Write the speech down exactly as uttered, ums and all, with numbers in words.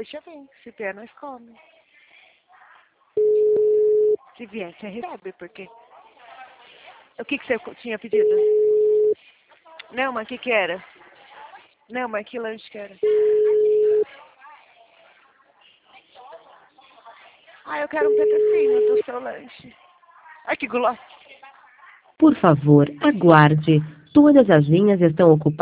deixa vir. Se vier, nós comemos. Se vier, você recebe, porque... O que, que você tinha pedido? Não, mas o que que era? Não, mas que lanche que era? Ah, eu quero um pedacinho do seu lanche. Ai, que guloso. Por favor, aguarde. Todas as linhas estão ocupadas.